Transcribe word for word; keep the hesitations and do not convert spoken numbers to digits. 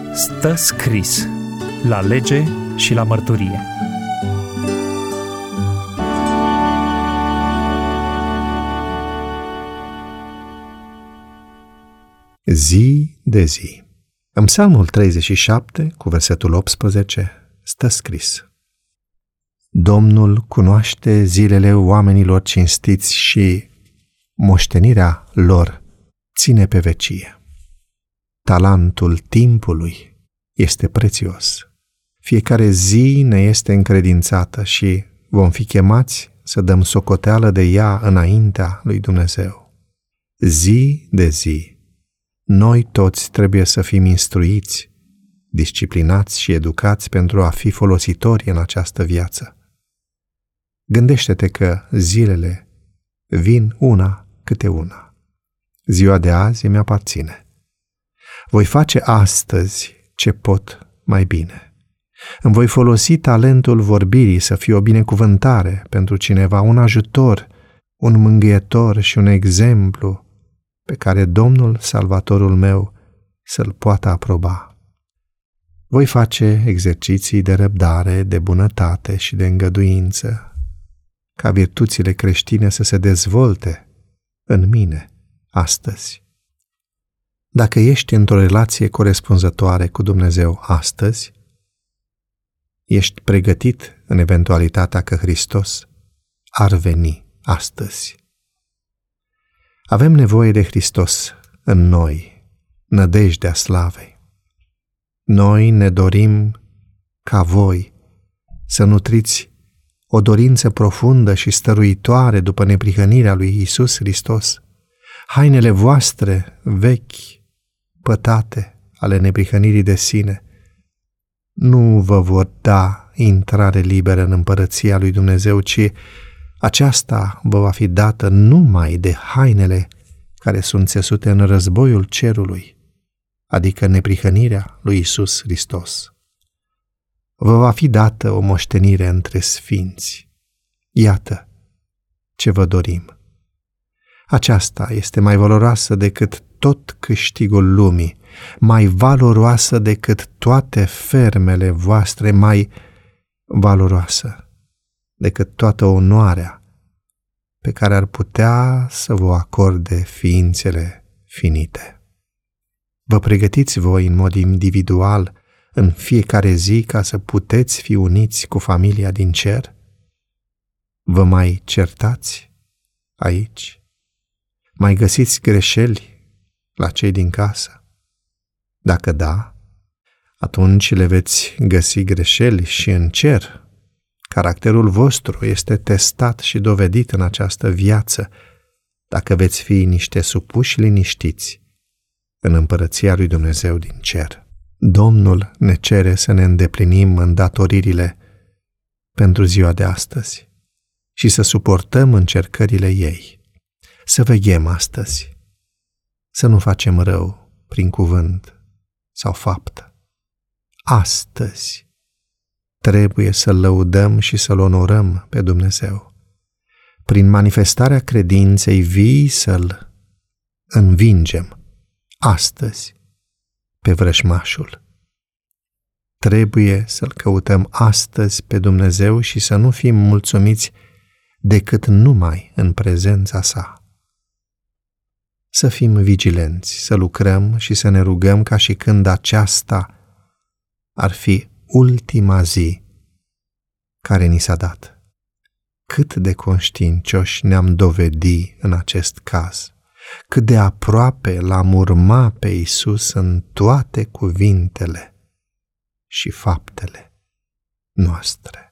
Stă scris la lege și la mărturie. Zi de zi. În Psalmul treizeci și șapte, cu versetul optsprezece, stă scris: Domnul cunoaște zilele oamenilor cinstiți și moștenirea lor ține pe vecie. Talentul timpului este prețios. Fiecare zi ne este încredințată și vom fi chemați să dăm socoteală de ea înaintea lui Dumnezeu. Zi de zi, noi toți trebuie să fim instruiți, disciplinați și educați pentru a fi folositori în această viață. Gândește-te că zilele vin una câte una. Ziua de azi îmi aparține. Voi face astăzi ce pot mai bine. Îmi voi folosi talentul vorbirii să fie o binecuvântare pentru cineva, un ajutor, un mângâietor și un exemplu pe care Domnul, Salvatorul meu, să-l poată aproba. Voi face exerciții de răbdare, de bunătate și de îngăduință, ca virtuțile creștine să se dezvolte în mine astăzi. Dacă ești într-o relație corespunzătoare cu Dumnezeu astăzi, ești pregătit în eventualitatea că Hristos ar veni astăzi. Avem nevoie de Hristos în noi, nădejdea slavei. Noi ne dorim ca voi să nutriți o dorință profundă și stăruitoare după neprihănirea lui Iisus Hristos. Hainele voastre vechi, pătate, ale neprihănirii de sine, nu vă vor da intrare liberă în împărăția lui Dumnezeu, ci aceasta vă va fi dată numai de hainele care sunt țesute în războiul cerului, adică neprihănirea lui Iisus Hristos. Vă va fi dată o moștenire între sfinți. Iată ce vă dorim. Aceasta este mai valoroasă decât tot câștigul lumii, mai valoroasă decât toate fermele voastre, mai valoroasă decât toată onoarea pe care ar putea să vă acorde ființele finite. Vă pregătiți voi în mod individual în fiecare zi ca să puteți fi uniți cu familia din cer? Vă mai certați aici? Mai găsiți greșeli la cei din casă? Dacă da, atunci le veți găsi greșeli și în cer. Caracterul vostru este testat și dovedit în această viață dacă veți fi niște supuși liniștiți în împărăția lui Dumnezeu din cer. Domnul ne cere să ne îndeplinim îndatoririle pentru ziua de astăzi și să suportăm încercările ei. Să veghem astăzi, să nu facem rău prin cuvânt sau faptă. Astăzi trebuie să-L lăudăm și să-L onorăm pe Dumnezeu. Prin manifestarea credinței vii să-L învingem astăzi pe vrăjmașul. Trebuie să-L căutăm astăzi pe Dumnezeu și să nu fim mulțumiți decât numai în prezența Sa. Să fim vigilenți, să lucrăm și să ne rugăm ca și când aceasta ar fi ultima zi care ni s-a dat. Cât de conștiincioși ne-am dovedi în acest caz, cât de aproape l-am urma pe Iisus în toate cuvintele și faptele noastre.